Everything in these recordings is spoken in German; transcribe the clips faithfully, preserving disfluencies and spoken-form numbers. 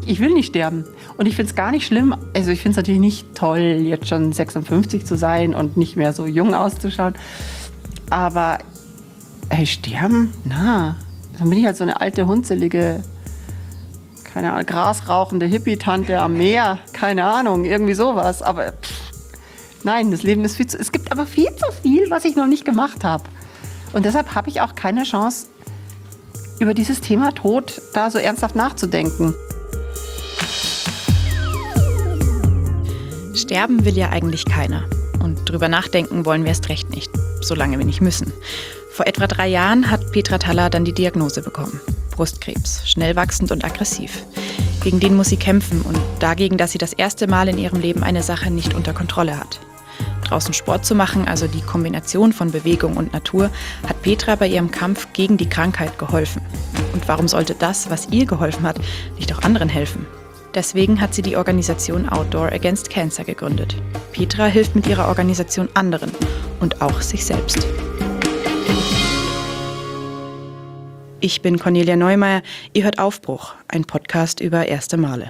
Ich will nicht sterben. Und ich finde es gar nicht schlimm. Also ich finde es natürlich nicht toll, jetzt schon sechsundfünfzig zu sein und nicht mehr so jung auszuschauen. Aber ey, sterben? Na, dann bin ich halt so eine alte, hunzelige, keine Ahnung, grasrauchende Hippie-Tante am Meer. Keine Ahnung, irgendwie sowas. Aber pff, nein, das Leben ist viel zu... Es gibt aber viel zu viel, was ich noch nicht gemacht habe. Und deshalb habe ich auch keine Chance, über dieses Thema Tod da so ernsthaft nachzudenken. Sterben will ja eigentlich keiner. Und drüber nachdenken wollen wir erst recht nicht, solange wir nicht müssen. Vor etwa drei Jahren hat Petra Thaller dann die Diagnose bekommen. Brustkrebs, schnell wachsend und aggressiv. Gegen den muss sie kämpfen und dagegen, dass sie das erste Mal in ihrem Leben eine Sache nicht unter Kontrolle hat. Draußen Sport zu machen, also die Kombination von Bewegung und Natur, hat Petra bei ihrem Kampf gegen die Krankheit geholfen. Und warum sollte das, was ihr geholfen hat, nicht auch anderen helfen? Deswegen hat sie die Organisation Outdoor Against Cancer gegründet. Petra hilft mit ihrer Organisation anderen und auch sich selbst. Ich bin Cornelia Neumeier. Ihr hört Aufbruch, ein Podcast über erste Male.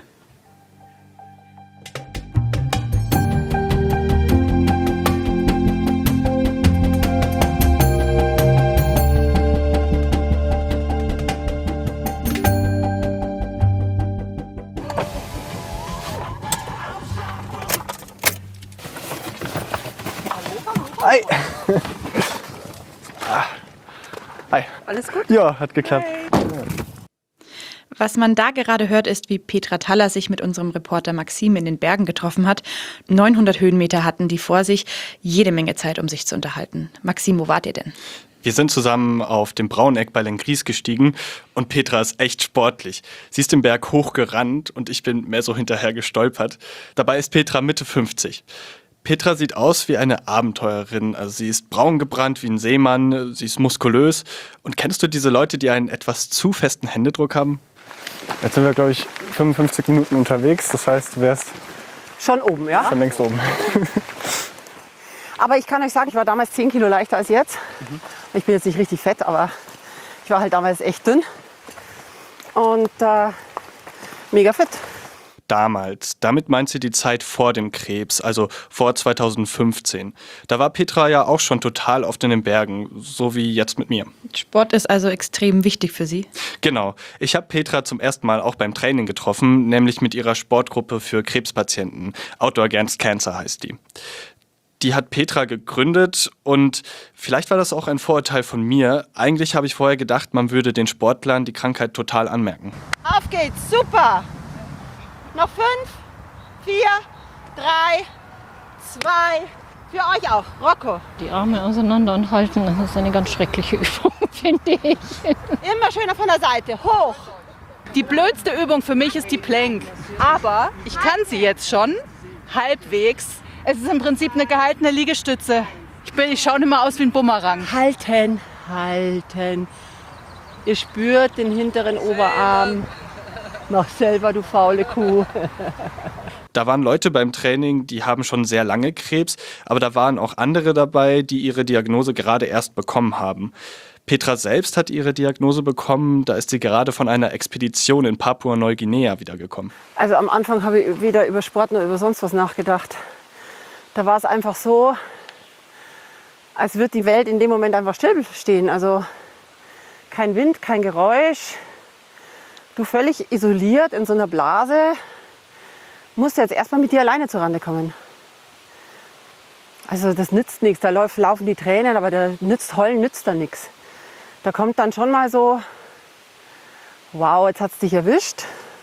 Hi. Hi. Alles gut? Ja, hat geklappt. Hey. Was man da gerade hört, ist, wie Petra Thaller sich mit unserem Reporter Maxim in den Bergen getroffen hat. neunhundert Höhenmeter hatten die vor sich, jede Menge Zeit, um sich zu unterhalten. Maxim, wo wart ihr denn? Wir sind zusammen auf dem Brauneck bei Lengries gestiegen und Petra ist echt sportlich. Sie ist den Berg hochgerannt und ich bin mehr so hinterher gestolpert. Dabei ist Petra Mitte fünfzig. Petra sieht aus wie eine Abenteurerin. Also sie ist braun gebrannt wie ein Seemann, sie ist muskulös. Und kennst du diese Leute, die einen etwas zu festen Händedruck haben? Jetzt sind wir, glaube ich, fünfundfünfzig Minuten unterwegs. Das heißt, du wärst Schon oben, ja? schon längst oben. Aber ich kann euch sagen, ich war damals zehn Kilo leichter als jetzt. Mhm. Ich bin jetzt nicht richtig fett, aber ich war halt damals echt dünn. Und äh, mega fit. Damals, damit meint sie die Zeit vor dem Krebs, also vor zweitausendfünfzehn. Da war Petra ja auch schon total oft in den Bergen, so wie jetzt mit mir. Sport ist also extrem wichtig für Sie? Genau. Ich habe Petra zum ersten Mal auch beim Training getroffen, nämlich mit ihrer Sportgruppe für Krebspatienten. Outdoor Against Cancer heißt die. Die hat Petra gegründet und vielleicht war das auch ein Vorurteil von mir. Eigentlich habe ich vorher gedacht, man würde den Sportlern die Krankheit total anmerken. Auf geht's, super! Noch fünf, vier, drei, zwei, für euch auch. Rocco. Die Arme auseinander und halten, das ist eine ganz schreckliche Übung, finde ich. Immer schöner von der Seite, hoch. Die blödste Übung für mich ist die Plank. Aber ich kann sie jetzt schon, halbwegs. Es ist im Prinzip eine gehaltene Liegestütze. Ich, bin, ich schaue immer aus wie ein Bumerang. Halten, halten. Ihr spürt den hinteren Oberarm. Mach selber, du faule Kuh. Da waren Leute beim Training, die haben schon sehr lange Krebs, aber da waren auch andere dabei, die ihre Diagnose gerade erst bekommen haben. Petra selbst hat ihre Diagnose bekommen, da ist sie gerade von einer Expedition in Papua-Neuguinea wiedergekommen. Also am Anfang habe ich weder über Sport noch über sonst was nachgedacht. Da war es einfach so, als würde die Welt in dem Moment einfach stillstehen. Also kein Wind, kein Geräusch. Du völlig isoliert in so einer Blase, musst jetzt erstmal mit dir alleine zurande kommen. Also das nützt nichts, da laufen die Tränen, aber der nützt heulen nützt da nichts. Da kommt dann schon mal so, wow, jetzt hat es dich erwischt.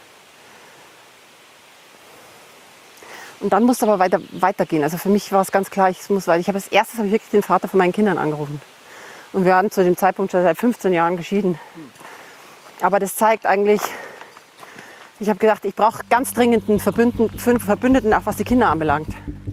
Und dann musst du aber weiter, weitergehen. Also für mich war es ganz klar, ich muss weiter. Ich habe als erstes habe ich wirklich den Vater von meinen Kindern angerufen. Und wir waren zu dem Zeitpunkt schon seit fünfzehn Jahren geschieden. Aber das zeigt eigentlich, ich habe gedacht, ich brauche ganz dringend einen Verbündeten, Verbündeten, auch was die Kinder anbelangt.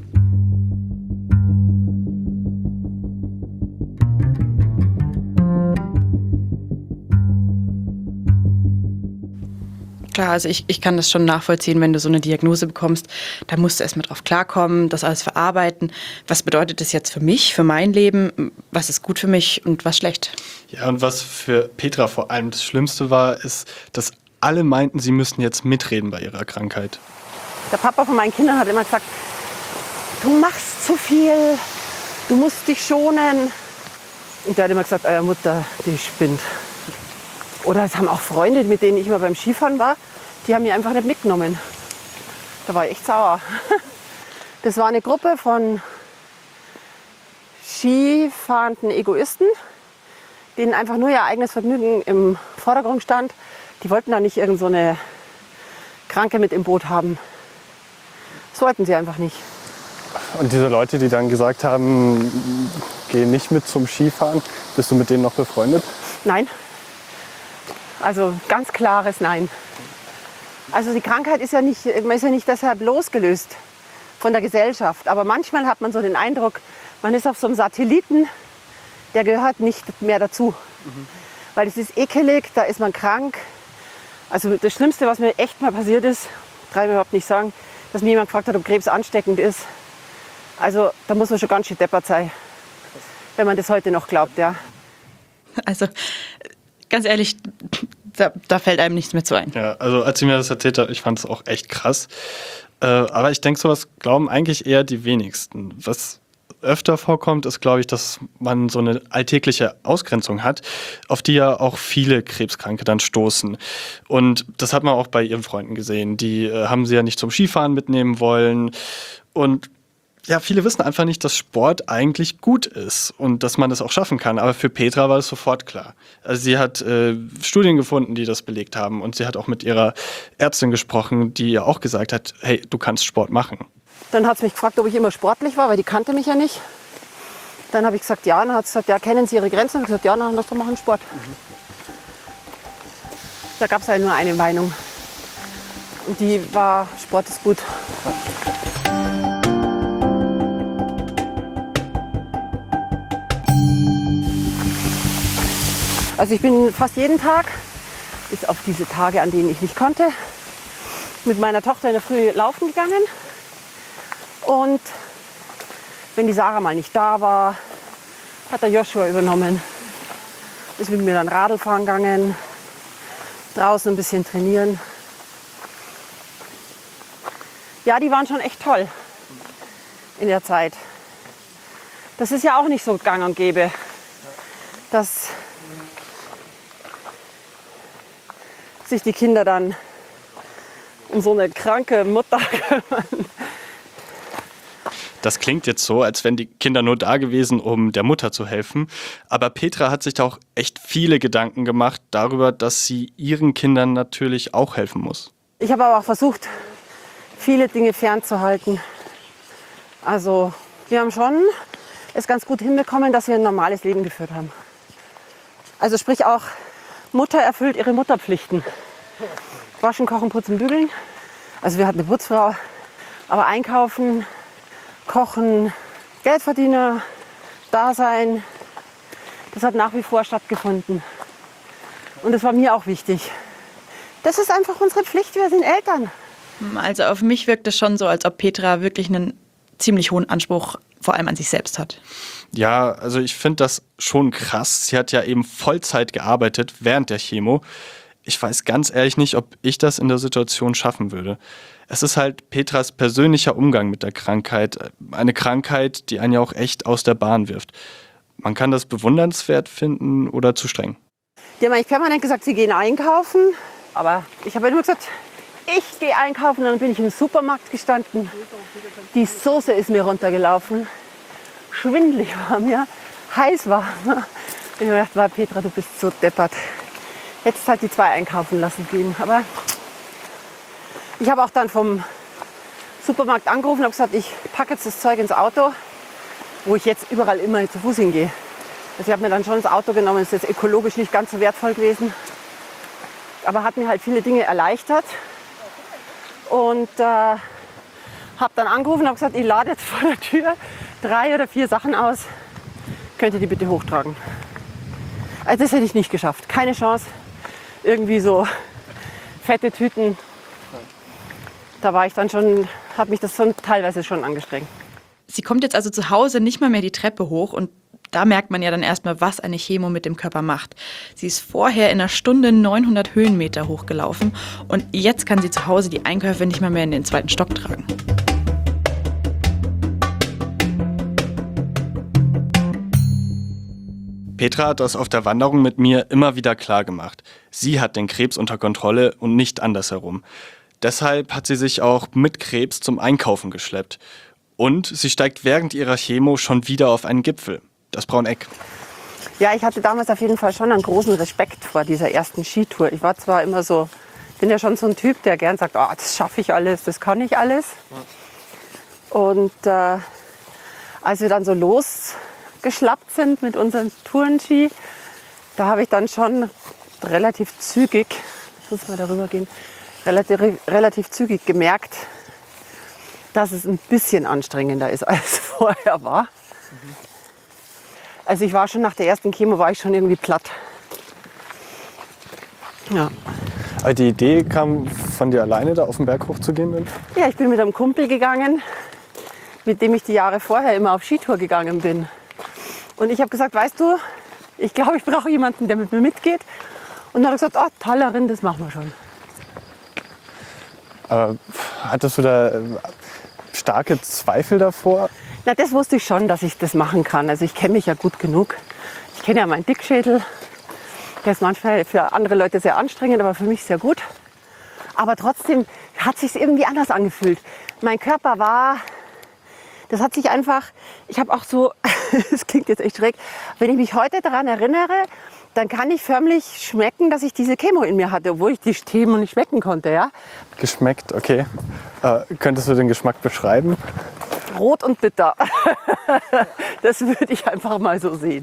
Klar, also ich, ich kann das schon nachvollziehen, wenn du so eine Diagnose bekommst, da musst du erst mal drauf klarkommen, das alles verarbeiten. Was bedeutet das jetzt für mich, für mein Leben? Was ist gut für mich und was schlecht? Ja, und was für Petra vor allem das Schlimmste war, ist, dass alle meinten, sie müssten jetzt mitreden bei ihrer Krankheit. Der Papa von meinen Kindern hat immer gesagt, du machst zu viel, du musst dich schonen. Und der hat immer gesagt, eure Mutter, die spinnt. Oder es haben auch Freunde, mit denen ich immer beim Skifahren war, die haben mich einfach nicht mitgenommen. Da war ich echt sauer. Das war eine Gruppe von skifahrenden Egoisten, denen einfach nur ihr eigenes Vergnügen im Vordergrund stand. Die wollten da nicht irgend so eine Kranke mit im Boot haben. Das wollten sie einfach nicht. Und diese Leute, die dann gesagt haben, geh nicht mit zum Skifahren, bist du mit denen noch befreundet? Nein. Also ganz klares Nein. Also die Krankheit ist ja nicht, man ist ja nicht deshalb losgelöst von der Gesellschaft. Aber manchmal hat man so den Eindruck, man ist auf so einem Satelliten, der gehört nicht mehr dazu. Mhm. Weil es ist ekelig, da ist man krank. Also das Schlimmste, was mir echt mal passiert ist, kann ich überhaupt nicht sagen, dass mir jemand gefragt hat, ob Krebs ansteckend ist. Also da muss man schon ganz schön deppert sein, wenn man das heute noch glaubt, ja. Also ganz ehrlich, da, da fällt einem nichts mehr zu ein. Ja, also als sie mir das erzählt hat, ich fand es auch echt krass. Äh, aber ich denke, sowas glauben eigentlich eher die wenigsten. Was öfter vorkommt, ist, glaube ich, dass man so eine alltägliche Ausgrenzung hat, auf die ja auch viele Krebskranke dann stoßen. Und das hat man auch bei ihren Freunden gesehen. Die äh, haben sie ja nicht zum Skifahren mitnehmen wollen. Und ja, viele wissen einfach nicht, dass Sport eigentlich gut ist und dass man das auch schaffen kann. Aber für Petra war das sofort klar. Also sie hat äh, Studien gefunden, die das belegt haben. Und sie hat auch mit ihrer Ärztin gesprochen, die ihr auch gesagt hat, hey, du kannst Sport machen. Dann hat sie mich gefragt, ob ich immer sportlich war, weil die kannte mich ja nicht. Dann habe ich gesagt, ja. Dann hat sie gesagt, ja, kennen Sie Ihre Grenzen? Und ich habe gesagt, ja, dann lass doch machen Sport. Mhm. Da gab es halt nur eine Meinung. Und die war, Sport ist gut. Also ich bin fast jeden Tag, bis auf diese Tage, an denen ich nicht konnte, mit meiner Tochter in der Früh laufen gegangen. Und wenn die Sarah mal nicht da war, hat der Joshua übernommen. Ist mit mir dann Radl fahren gegangen, draußen ein bisschen trainieren. Ja, die waren schon echt toll in der Zeit. Das ist ja auch nicht so gang und gäbe, dass sich die Kinder dann um so eine kranke Mutter kümmern. Das klingt jetzt so, als wären die Kinder nur da gewesen, um der Mutter zu helfen. Aber Petra hat sich da auch echt viele Gedanken gemacht darüber, dass sie ihren Kindern natürlich auch helfen muss. Ich habe aber auch versucht, viele Dinge fernzuhalten. Also wir haben schon es ganz gut hinbekommen, dass wir ein normales Leben geführt haben. Also sprich auch, Mutter erfüllt ihre Mutterpflichten. Waschen, kochen, putzen, bügeln. Also wir hatten eine Putzfrau, aber einkaufen, kochen, Geldverdiener, Dasein, das hat nach wie vor stattgefunden. Und das war mir auch wichtig. Das ist einfach unsere Pflicht, wir sind Eltern. Also auf mich wirkt es schon so, als ob Petra wirklich einen ziemlich hohen Anspruch vor allem an sich selbst hat. Ja, also ich finde das schon krass. Sie hat ja eben Vollzeit gearbeitet während der Chemo. Ich weiß ganz ehrlich nicht, ob ich das in der Situation schaffen würde. Es ist halt Petras persönlicher Umgang mit der Krankheit. Eine Krankheit, die einen ja auch echt aus der Bahn wirft. Man kann das bewundernswert finden oder zu streng. Die haben eigentlich permanent gesagt, sie gehen einkaufen. Aber ich habe nur gesagt, ich gehe einkaufen. Und dann bin ich im Supermarkt gestanden. Die Soße ist mir runtergelaufen. Schwindelig war mir, heiß war. Ich habe gedacht, war Petra, du bist so deppert. Hättest halt die zwei einkaufen lassen gehen. Aber ich habe auch dann vom Supermarkt angerufen und habe gesagt, ich packe jetzt das Zeug ins Auto, wo ich jetzt überall immer zu Fuß hingehe. Also ich habe mir dann schon das Auto genommen, das ist jetzt ökologisch nicht ganz so wertvoll gewesen. Aber hat mir halt viele Dinge erleichtert. Und äh, habe dann angerufen und habe gesagt, ich lade jetzt vor der Tür drei oder vier Sachen aus. Könnt ihr die bitte hochtragen? Also das hätte ich nicht geschafft. Keine Chance. Irgendwie so fette Tüten. Da war ich dann schon, hat mich das schon teilweise schon angestrengt. Sie kommt jetzt also zu Hause nicht mal mehr die Treppe hoch und Da merkt man ja dann erstmal, was eine Chemo mit dem Körper macht. Sie ist vorher in einer Stunde neunhundert Höhenmeter hochgelaufen und jetzt kann sie zu Hause die Einkäufe nicht mal mehr in den zweiten Stock tragen. Petra hat das auf der Wanderung mit mir immer wieder klar gemacht. Sie hat den Krebs unter Kontrolle und nicht andersherum. Deshalb hat sie sich auch mit Krebs zum Einkaufen geschleppt. Und sie steigt während ihrer Chemo schon wieder auf einen Gipfel, das Brauneck. Ja, ich hatte damals auf jeden Fall schon einen großen Respekt vor dieser ersten Skitour. Ich war zwar immer so, bin ja schon so ein Typ, der gern sagt, oh, das schaffe ich alles, das kann ich alles. Und äh, als wir dann so losgeschlappt sind mit unseren Tourenski, da habe ich dann schon relativ zügig, ich muss mal darüber gehen, relativ, relativ zügig gemerkt, dass es ein bisschen anstrengender ist, als es vorher war. Mhm. Also ich war schon nach der ersten Chemo, war ich schon irgendwie platt. Ja. Aber die Idee kam von dir alleine, da auf den Berg hochzugehen? Ja, ich bin mit einem Kumpel gegangen, mit dem ich die Jahre vorher immer auf Skitour gegangen bin. Und ich habe gesagt, weißt du, ich glaube, ich brauche jemanden, der mit mir mitgeht. Und dann hat er gesagt, oh, Talerin, das machen wir schon. Aber hattest du da starke Zweifel davor? Na, das wusste ich schon, dass ich das machen kann. Also ich kenne mich ja gut genug. Ich kenne ja meinen Dickschädel. Der ist manchmal für andere Leute sehr anstrengend, aber für mich sehr gut. Aber trotzdem hat es sich irgendwie anders angefühlt. Mein Körper war, das hat sich einfach, ich habe auch so, das klingt jetzt echt schräg, wenn ich mich heute daran erinnere, dann kann ich förmlich schmecken, dass ich diese Chemo in mir hatte, obwohl ich die Chemo nicht schmecken konnte. Ja? Geschmeckt, okay. Äh, könntest du den Geschmack beschreiben? Rot und bitter. Das würde ich einfach mal so sehen.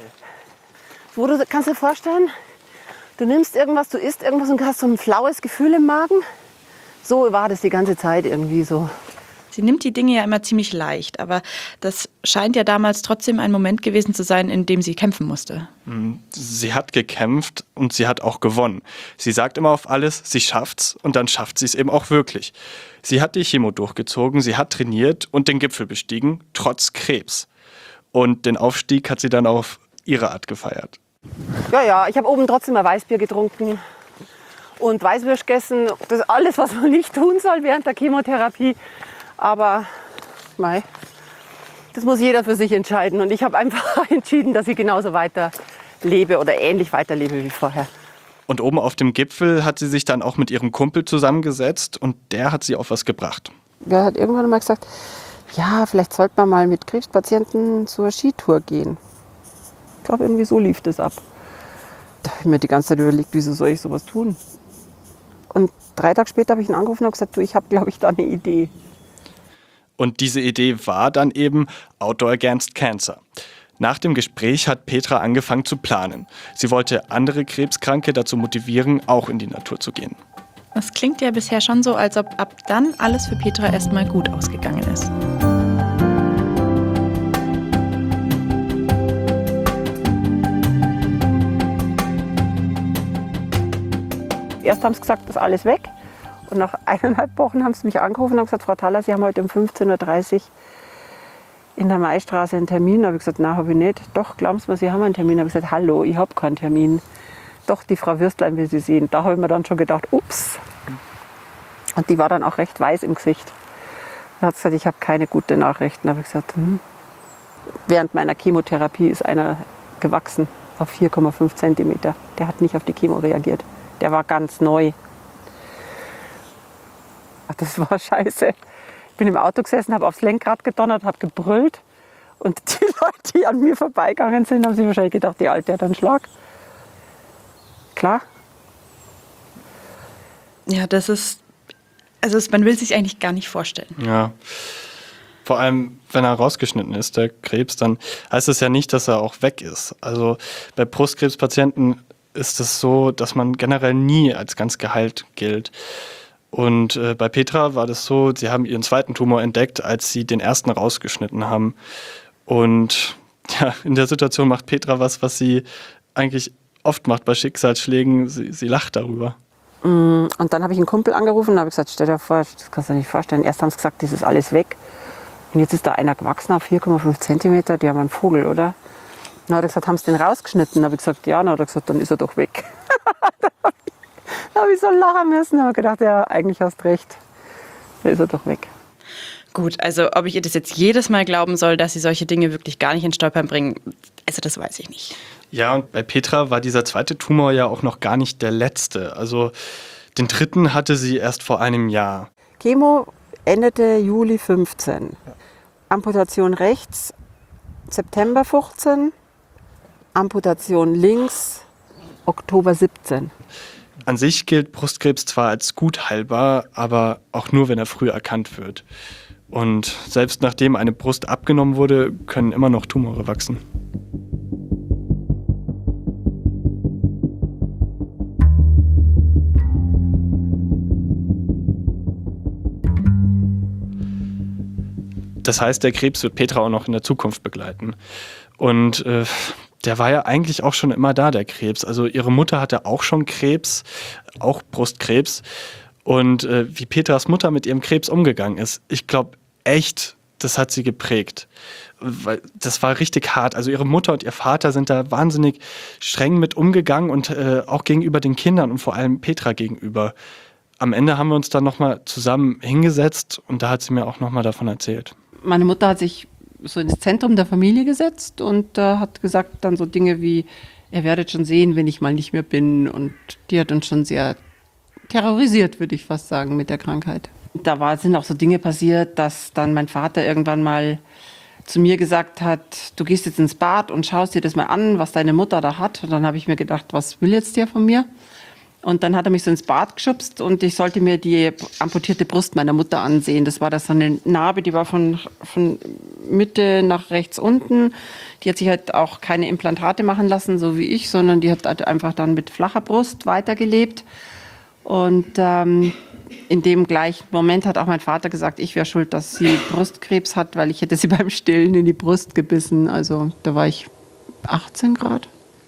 Wo du, kannst du dir vorstellen, du nimmst irgendwas, du isst irgendwas und hast so ein flaues Gefühl im Magen? So war das die ganze Zeit irgendwie so. Sie nimmt die Dinge ja immer ziemlich leicht, aber das scheint ja damals trotzdem ein Moment gewesen zu sein, in dem sie kämpfen musste. Sie hat gekämpft und sie hat auch gewonnen. Sie sagt immer auf alles, sie schafft's und dann schafft sie es eben auch wirklich. Sie hat die Chemo durchgezogen, sie hat trainiert und den Gipfel bestiegen, trotz Krebs. Und den Aufstieg hat sie dann auf ihre Art gefeiert. Ja, ja, ich habe oben trotzdem mal Weißbier getrunken und Weißwürsch gegessen. Das ist alles, was man nicht tun soll während der Chemotherapie. Aber mei, das muss jeder für sich entscheiden. Und ich habe einfach entschieden, dass ich genauso weiter lebe oder ähnlich weiterlebe wie vorher. Und oben auf dem Gipfel hat sie sich dann auch mit ihrem Kumpel zusammengesetzt und der hat sie auf was gebracht. Der hat irgendwann mal gesagt, ja, vielleicht sollte man mal mit Krebspatienten zur Skitour gehen. Ich glaube, irgendwie so lief das ab. Da habe ich mir die ganze Zeit überlegt, wieso soll ich sowas tun? Und drei Tage später habe ich ihn angerufen und gesagt, du, ich habe, glaube ich, da eine Idee. Und diese Idee war dann eben Outdoor Against Cancer. Nach dem Gespräch hat Petra angefangen zu planen. Sie wollte andere Krebskranke dazu motivieren, auch in die Natur zu gehen. Das klingt ja bisher schon so, als ob ab dann alles für Petra erstmal gut ausgegangen ist. Erst haben sie gesagt, das ist alles weg. Und nach eineinhalb Wochen haben sie mich angerufen und haben gesagt, Frau Thaler, Sie haben heute um fünfzehn Uhr dreißig in der Maistraße einen Termin. Da habe ich gesagt, nein, habe ich nicht. Doch, glauben Sie mir, Sie haben einen Termin. Da habe ich gesagt, hallo, ich habe keinen Termin. Doch, die Frau Würstlein will Sie sehen. Da habe ich mir dann schon gedacht, ups. Und die war dann auch recht weiß im Gesicht. Da hat sie gesagt, ich habe keine guten Nachrichten. Da habe ich gesagt, hm. Während meiner Chemotherapie ist einer gewachsen auf vier Komma fünf Zentimeter. Der hat nicht auf die Chemo reagiert. Der war ganz neu. Ach, das war scheiße. Ich bin im Auto gesessen, habe aufs Lenkrad gedonnert, habe gebrüllt. Und die Leute, die an mir vorbeigegangen sind, haben sich wahrscheinlich gedacht, die Alte hat einen Schlag. Klar. Ja, das ist, also man will sich eigentlich gar nicht vorstellen. Ja. Vor allem, wenn er rausgeschnitten ist, der Krebs, dann heißt es ja nicht, dass er auch weg ist. Also bei Brustkrebspatienten ist es so, dass man generell nie als ganz geheilt gilt. Und äh, bei Petra war das so, sie haben ihren zweiten Tumor entdeckt, als sie den ersten rausgeschnitten haben. Und ja, in der Situation macht Petra was, was sie eigentlich oft macht bei Schicksalsschlägen. Sie, sie lacht darüber. Und dann habe ich einen Kumpel angerufen und habe gesagt, stell dir vor, das kannst du dir nicht vorstellen. Erst haben sie gesagt, das ist alles weg. Und jetzt ist da einer gewachsen auf vier Komma fünf Zentimeter. Die haben einen Vogel, oder? Dann hat er gesagt, haben sie den rausgeschnitten? Dann habe ich gesagt, ja. Dann hat er gesagt, dann ist er doch weg. Da habe ich so lachen müssen. Dann habe ich gedacht, ja, eigentlich hast recht. Dann ist er doch weg. Gut, also ob ich ihr das jetzt jedes Mal glauben soll, dass sie solche Dinge wirklich gar nicht ins Stolpern bringen, also das weiß ich nicht. Ja, und bei Petra war dieser zweite Tumor ja auch noch gar nicht der letzte. Also den dritten hatte sie erst vor einem Jahr. Chemo endete Juli fünfzehn. Amputation rechts, September fünfzehn. Amputation links, Oktober siebzehn. An sich gilt Brustkrebs zwar als gut heilbar, aber auch nur, wenn er früh erkannt wird. Und selbst nachdem eine Brust abgenommen wurde, können immer noch Tumore wachsen. Das heißt, der Krebs wird Petra auch noch in der Zukunft begleiten. Und äh, der war ja eigentlich auch schon immer da, der Krebs. Also ihre Mutter hatte auch schon Krebs, auch Brustkrebs. Und äh, wie Petras Mutter mit ihrem Krebs umgegangen ist, ich glaube echt, das hat sie geprägt. Weil das war richtig hart. Also ihre Mutter und ihr Vater sind da wahnsinnig streng mit umgegangen und äh, auch gegenüber den Kindern und vor allem Petra gegenüber. Am Ende haben wir uns dann nochmal zusammen hingesetzt und da hat sie mir auch nochmal davon erzählt. Meine Mutter hat sich so ins Zentrum der Familie gesetzt und äh, hat gesagt dann so Dinge wie, ihr werdet schon sehen, wenn ich mal nicht mehr bin. Und die hat uns schon sehr terrorisiert, würde ich fast sagen, mit der Krankheit. Da war, sind auch so Dinge passiert, dass dann mein Vater irgendwann mal zu mir gesagt hat, du gehst jetzt ins Bad und schaust dir das mal an, was deine Mutter da hat. Und dann habe ich mir gedacht, was will jetzt der von mir? Und dann hat er mich so ins Bad geschubst und ich sollte mir die amputierte Brust meiner Mutter ansehen. Das war da so eine Narbe, die war von, von Mitte nach rechts unten. Die hat sich halt auch keine Implantate machen lassen, so wie ich, sondern die hat halt einfach dann mit flacher Brust weitergelebt. Und ähm, in dem gleichen Moment hat auch mein Vater gesagt, ich wäre schuld, dass sie Brustkrebs hat, weil ich hätte sie beim Stillen in die Brust gebissen. Also da war ich achtzehn Grad.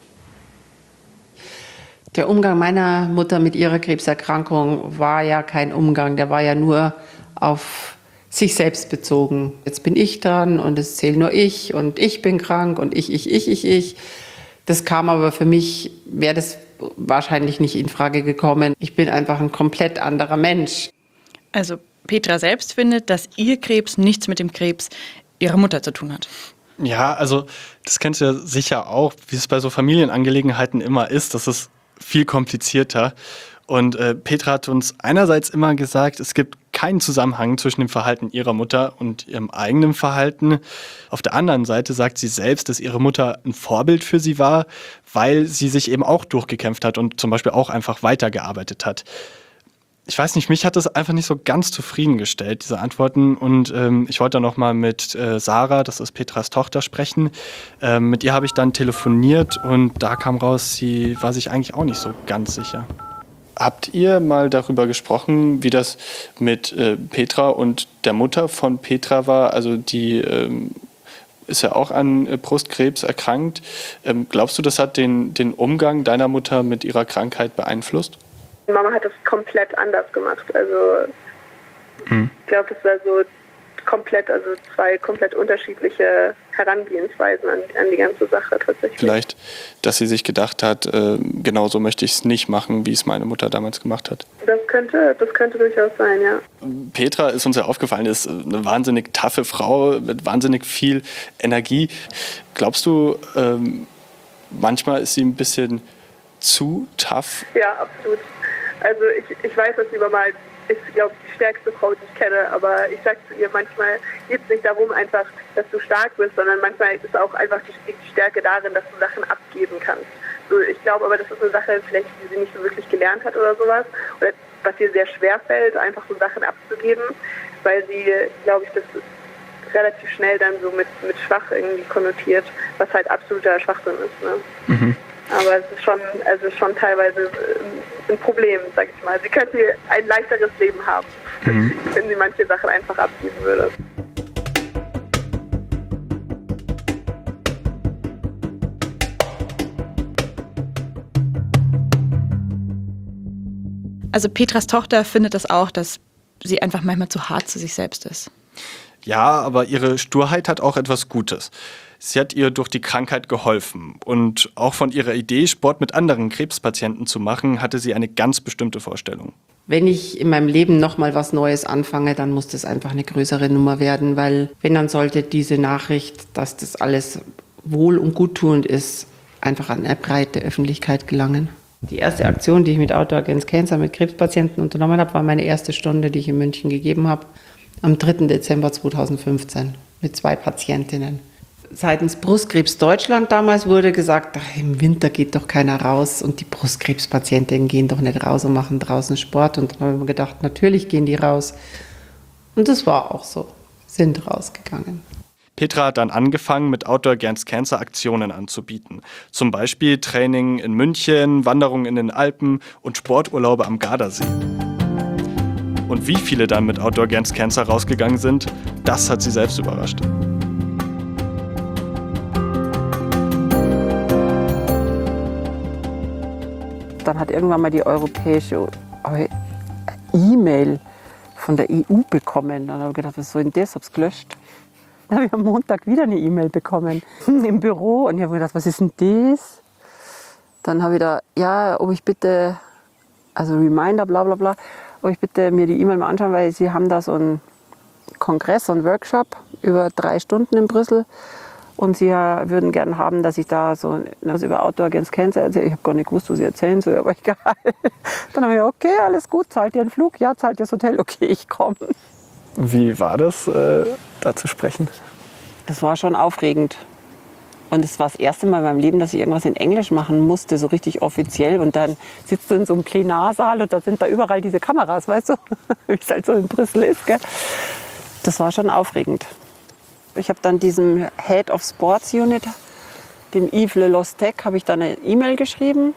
Der Umgang meiner Mutter mit ihrer Krebserkrankung war ja kein Umgang, der war ja nur auf sich selbst bezogen. Jetzt bin ich dran und es zähle nur ich und ich bin krank und ich, ich, ich, ich, ich. Das kam aber für mich, wäre das wahrscheinlich nicht in Frage gekommen. Ich bin einfach ein komplett anderer Mensch. Also Petra selbst findet, dass ihr Krebs nichts mit dem Krebs ihrer Mutter zu tun hat. Ja, also das kennst du ja sicher auch, wie es bei so Familienangelegenheiten immer ist. Das ist viel komplizierter. Und äh, Petra hat uns einerseits immer gesagt, es gibt keinen Zusammenhang zwischen dem Verhalten ihrer Mutter und ihrem eigenen Verhalten. Auf der anderen Seite sagt sie selbst, dass ihre Mutter ein Vorbild für sie war, weil sie sich eben auch durchgekämpft hat und zum Beispiel auch einfach weitergearbeitet hat. Ich weiß nicht, mich hat das einfach nicht so ganz zufriedengestellt, diese Antworten. Und ähm, ich wollte noch mal mit äh, Sarah, das ist Petras Tochter, sprechen. Ähm, mit ihr habe ich dann telefoniert und da kam raus, sie war sich eigentlich auch nicht so ganz sicher. Habt ihr mal darüber gesprochen, wie das mit äh, Petra und der Mutter von Petra war? Also die ähm, ist ja auch an äh, Brustkrebs erkrankt. Ähm, glaubst du, das hat den, den Umgang deiner Mutter mit ihrer Krankheit beeinflusst? Mama hat das komplett anders gemacht. Also hm. ich glaube, das war so komplett, also zwei komplett unterschiedliche Herangehensweisen an, an die ganze Sache tatsächlich. Vielleicht, dass sie sich gedacht hat, äh, genau so möchte ich es nicht machen, wie es meine Mutter damals gemacht hat. Das könnte, das könnte durchaus sein, ja. Petra ist uns ja aufgefallen, ist eine wahnsinnig taffe Frau mit wahnsinnig viel Energie. Glaubst du, ähm, manchmal ist sie ein bisschen zu tough? Ja, absolut. Also ich, ich weiß, dass sie mal ist, glaube ich, die stärkste Frau, die ich kenne, aber ich sage zu ihr, manchmal geht es nicht darum einfach, dass du stark bist, sondern manchmal ist auch einfach die, die Stärke darin, dass du Sachen abgeben kannst. So, ich glaube aber, das ist eine Sache, vielleicht, die sie nicht so wirklich gelernt hat oder sowas, oder was ihr sehr schwer fällt, einfach so Sachen abzugeben, weil sie, glaube ich, das relativ schnell dann so mit, mit schwach irgendwie konnotiert, was halt absoluter Schwachsinn ist. Ne? Mhm. Aber es ist schon, also schon teilweise ein Problem, sag ich mal. Sie könnte ein leichteres Leben haben, mhm. wenn sie manche Sachen einfach abgeben würde. Also Petras Tochter findet das auch, dass sie einfach manchmal zu hart zu sich selbst ist. Ja, aber ihre Sturheit hat auch etwas Gutes. Sie hat ihr durch die Krankheit geholfen. Und auch von ihrer Idee, Sport mit anderen Krebspatienten zu machen, hatte sie eine ganz bestimmte Vorstellung. Wenn ich in meinem Leben nochmal was Neues anfange, dann muss das einfach eine größere Nummer werden, weil wenn, dann sollte diese Nachricht, dass das alles wohl und guttuend ist, einfach an eine breite Öffentlichkeit gelangen. Die erste Aktion, die ich mit Outdoor Against Cancer mit Krebspatienten unternommen habe, war meine erste Stunde, die ich in München gegeben habe, am dritten Dezember zweitausendfünfzehn mit zwei Patientinnen. Seitens Brustkrebs Deutschland damals wurde gesagt, ach, im Winter geht doch keiner raus und die Brustkrebspatientinnen gehen doch nicht raus und machen draußen Sport. Und dann haben wir gedacht, natürlich gehen die raus. Und das war auch so, sind rausgegangen. Petra hat dann angefangen, mit Outdoor Against Cancer Aktionen anzubieten. Zum Beispiel Training in München, Wanderungen in den Alpen und Sporturlaube am Gardasee. Und wie viele dann mit Outdoor Against Cancer rausgegangen sind, das hat sie selbst überrascht. Dann hat irgendwann mal die europäische E-Mail von der E U bekommen. Dann habe ich gedacht, was soll denn das? Hab's gelöscht. Dann habe ich am Montag wieder eine E-Mail bekommen im Büro und ich habe gedacht, was ist denn das? Dann habe ich da, ja, ob ich bitte, also Reminder, bla bla bla, ob ich bitte mir die E-Mail mal anschauen, weil sie haben da so einen Kongress, so einen Workshop über drei Stunden in Brüssel. Und sie würden gerne haben, dass ich da so also über Outdoor Against Cancer erzähle. Ich habe gar nicht gewusst, was sie erzählen soll, aber egal. Dann habe ich gesagt, okay, alles gut, zahlt ihr einen Flug? Ja, zahlt ihr das Hotel? Okay, ich komme. Wie war das, äh, da zu sprechen? Das war schon aufregend. Und es war das erste Mal in meinem Leben, dass ich irgendwas in Englisch machen musste, so richtig offiziell. Und dann sitzt du in so einem Plenarsaal und da sind da überall diese Kameras, weißt du, wie es halt so in Brüssel ist. Gell? Das war schon aufregend. Ich habe dann diesem Head of Sports Unit, dem Yves Lelostec, habe ich dann eine E-Mail geschrieben.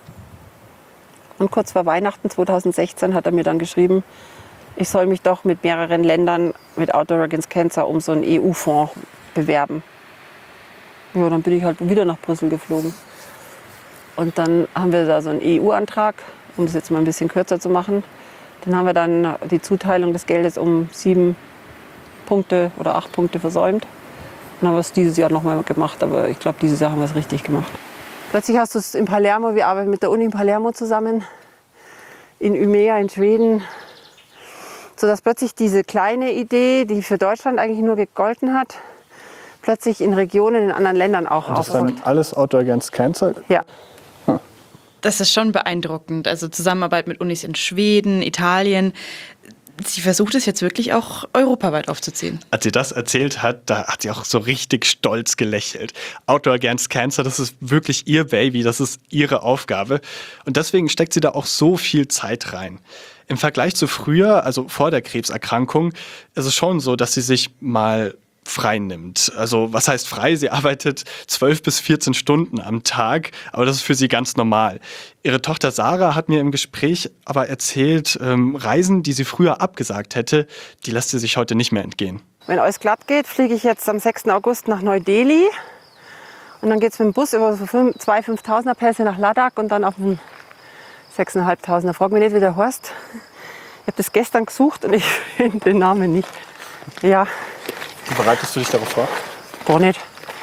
Und kurz vor Weihnachten zweitausendsechzehn hat er mir dann geschrieben, ich soll mich doch mit mehreren Ländern mit Outdoor Against Cancer um so einen E U-Fonds bewerben. Ja, dann bin ich halt wieder nach Brüssel geflogen. Und dann haben wir da so einen E U-Antrag, um das jetzt mal ein bisschen kürzer zu machen. Dann haben wir dann die Zuteilung des Geldes um sieben Punkte oder acht Punkte versäumt. Dann haben wir es dieses Jahr nochmal gemacht, aber ich glaube, dieses Jahr haben wir es richtig gemacht. Plötzlich hast du es in Palermo, wir arbeiten mit der Uni in Palermo zusammen, in Umeå in Schweden, sodass plötzlich diese kleine Idee, die für Deutschland eigentlich nur gegolten hat, plötzlich in Regionen in anderen Ländern auch aufkommt. Das ist dann alles Outdoor Against Cancer? Ja. Hm. Das ist schon beeindruckend. Also Zusammenarbeit mit Unis in Schweden, Italien. Sie versucht es jetzt wirklich auch europaweit aufzuziehen. Als sie das erzählt hat, da hat sie auch so richtig stolz gelächelt. Outdoor Against Cancer, das ist wirklich ihr Baby, das ist ihre Aufgabe. Und deswegen steckt sie da auch so viel Zeit rein. Im Vergleich zu früher, also vor der Krebserkrankung, ist es schon so, dass sie sich mal frei nimmt. Also was heißt frei? Sie arbeitet zwölf bis vierzehn Stunden am Tag, aber das ist für sie ganz normal. Ihre Tochter Sarah hat mir im Gespräch aber erzählt, ähm, Reisen, die sie früher abgesagt hätte, die lässt sie sich heute nicht mehr entgehen. Wenn alles glatt geht, fliege ich jetzt am sechsten August nach Neu-Delhi und dann geht es mit dem Bus über so zwei fünftausender Pässe nach Ladakh und dann auf dem sechstausendfünfhunderter. Frag mich nicht, wie der heißt. Ich habe das gestern gesucht und ich finde den Namen nicht. Ja. Bereitest du dich darauf vor? Gar nicht.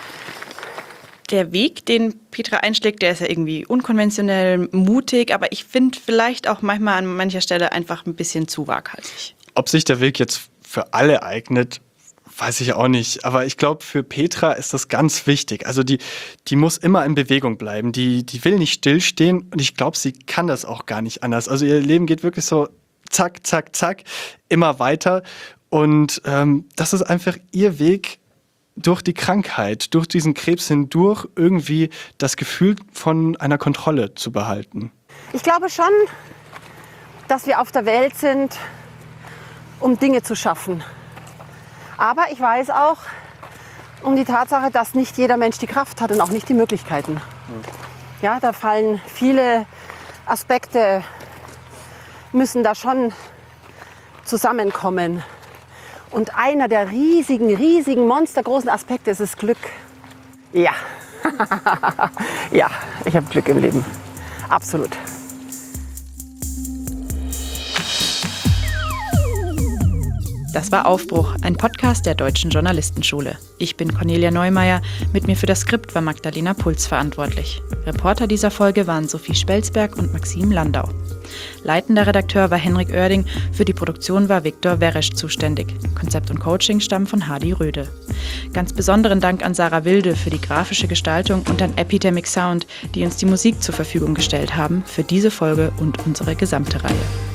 Der Weg, den Petra einschlägt, der ist ja irgendwie unkonventionell, mutig, aber ich finde vielleicht auch manchmal an mancher Stelle einfach ein bisschen zu waghalsig. Ob sich der Weg jetzt für alle eignet, weiß ich auch nicht. Aber ich glaube, für Petra ist das ganz wichtig. Also die, die muss immer in Bewegung bleiben. Die, die will nicht stillstehen und ich glaube, sie kann das auch gar nicht anders. Also ihr Leben geht wirklich so zack, zack, zack, immer weiter. Und ähm, das ist einfach ihr Weg durch die Krankheit, durch diesen Krebs hindurch, irgendwie das Gefühl von einer Kontrolle zu behalten. Ich glaube schon, dass wir auf der Welt sind, um Dinge zu schaffen. Aber ich weiß auch um die Tatsache, dass nicht jeder Mensch die Kraft hat und auch nicht die Möglichkeiten. Ja, da fallen viele Aspekte, müssen da schon zusammenkommen. Und einer der riesigen, riesigen, monstergroßen Aspekte ist das Glück. Ja, ja, ich habe Glück im Leben. Absolut. Das war Aufbruch, ein Podcast der Deutschen Journalistenschule. Ich bin Cornelia Neumeier, mit mir für das Skript war Magdalena Puls verantwortlich. Reporter dieser Folge waren Sophie Spelzberg und Maxim Landau. Leitender Redakteur war Henrik Oerding, für die Produktion war Viktor Weresch zuständig. Konzept und Coaching stammen von Hardy Röde. Ganz besonderen Dank an Sarah Wilde für die grafische Gestaltung und an Epidemic Sound, die uns die Musik zur Verfügung gestellt haben für diese Folge und unsere gesamte Reihe.